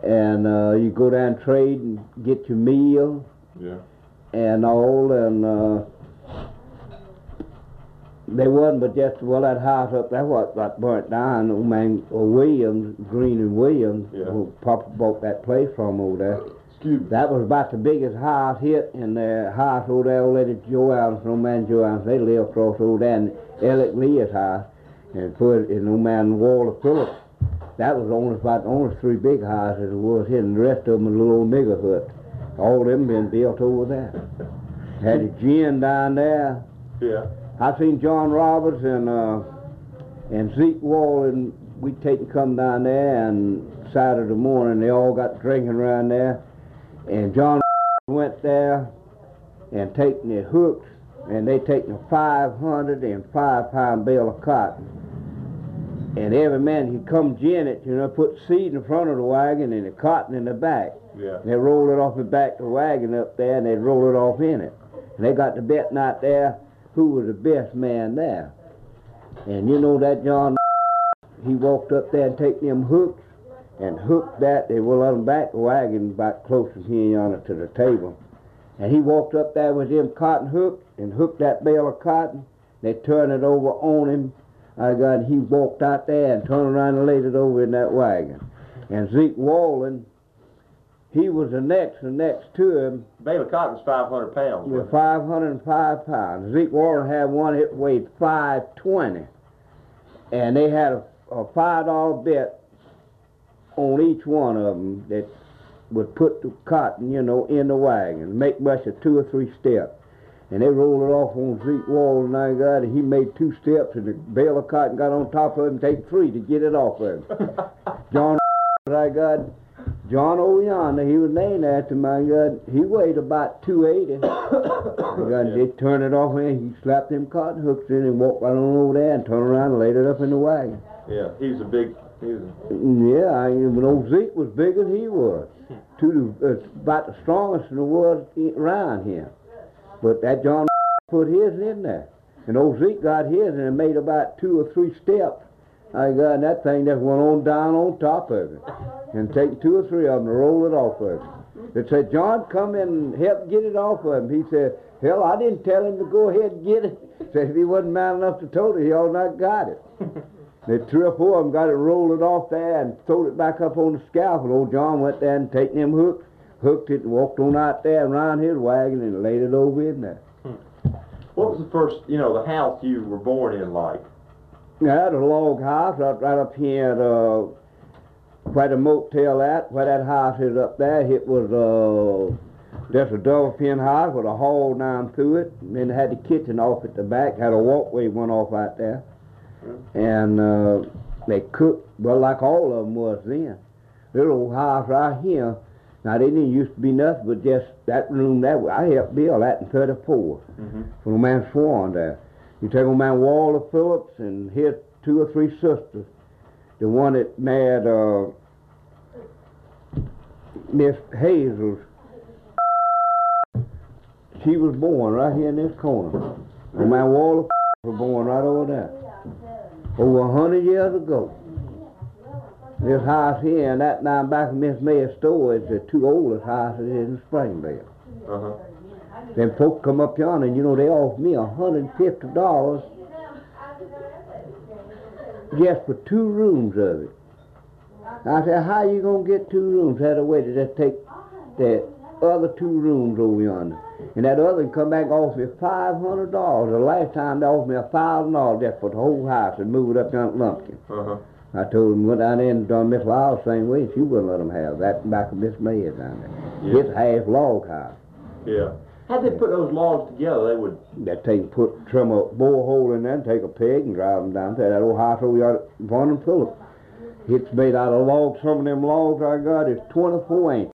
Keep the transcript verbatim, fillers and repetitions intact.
and uh, you go down and trade and get your meal. Yeah. And all, and uh, they wasn't but just, well, that house up there, what got burnt down, old man uh, Williams, Green and Williams, yeah. who Papa bought that place from over there. Excuse me. That was about the biggest house hit in the house over there, old lady Joe Allen, old man Joe Allen, they lived across over there in Elliot Leah's house, and put in old man Walter Phillips. That was only about the only three big houses there was here, and the rest of them a little old nigger hut. All them been built over there. Had a gin down there. Yeah. I seen John Roberts and uh, and Zeke Wallen. We take and come down there, and Saturday morning they all got drinking around there. And John went there and taking the hooks, and they taking a five hundred and five pound bale of cotton. And every man he'd come gin it, you know, put seed in front of the wagon and the cotton in the back. Yeah. And they rolled it off the back of the wagon up there, and they'd roll it off in it. And they got the betting out there who was the best man there. And you know that John, he walked up there and take them hooks and hooked that. They will let him back the wagon about close as here yonder to the table. And he walked up there with them cotton hooks and hooked that bale of cotton. They turned it over on him. I got, he walked out there and turned around and laid it over in that wagon. And Zeke Wallen, he was the next, the next to him. Bale of cotton's five hundred pounds. With five hundred five pounds. Zeke Wallen had one that weighed five twenty. And they had a, a five dollar bet on each one of them that would put the cotton, you know, in the wagon, make much of two or three steps. And they rolled it off on Zeke Wallen, and I got, and he made two steps, and the bale of cotton got on top of him, take three to get it off of him. John, I got, John over yonder, he was named after my God. He weighed about two eighty. I got, yeah. They turned it off, and he slapped them cotton hooks in and walked right on over there and turned around and laid it up in the wagon. Yeah, he was a big, he was a... Yeah, I mean, when old Zeke was bigger than he was. Two, uh, about the strongest in the world around here. But that John put his in there. And old Zeke got his, and it made about two or three steps. I got, and that thing just went on down on top of it. And take two or three of them to roll it off of him. They said, John, come in and help get it off of him. He said, hell, I didn't tell him to go ahead and get it. Said if he wasn't man enough to told it, he ought not got it. They three or four of them got it, rolled it off there, and throwed it back up on the scaffold. Old John went there and taken them hooks, hooked it, and walked on out there and around his wagon and laid it over in there. Hmm. What was the first, you know, the house you were born in like? I had a log house right, right up here at uh, where the motel at, where that house is up there. It was uh, just a double pin house with a hall down through it. And then it had the kitchen off at the back, had a walkway went off out there. Hmm. And uh, they cooked, well, like all of them was then. Little old house right here. Now, they didn't used to be nothing but just that room there. I helped build that in thirty-four. Mm-hmm. From old man Swan there. You take old man Walter Phillips and his two or three sisters. The one that married uh, Miss Hazel's, she was born right here in this corner. Old man Walter was born right over there. Over a hundred years ago. This house here and that down back of Miss May's store is the two oldest houses in Springville. Uh-huh. Then folks come up yonder and, you know, they offer me one hundred fifty dollars just for two rooms of it. I said, how you going to get two rooms? Had a way to just take the other two rooms over yonder. And that other come back and offer me five hundred dollars. The last time they offered me one thousand dollars just for the whole house and move it up yonder to Lumpkin. Uh-huh. I told him, went down there and done Miss Lyle's same way. She wouldn't let them have that back of Miss May's down there. Yeah. It's half log house. Yeah. How'd they put those logs together? They would... They'd take, put, trim a borehole in there and take a peg and drive them down to that old house over yonder at Von and Phillips. It's made out of logs. Some of them logs I got is twenty-four inch.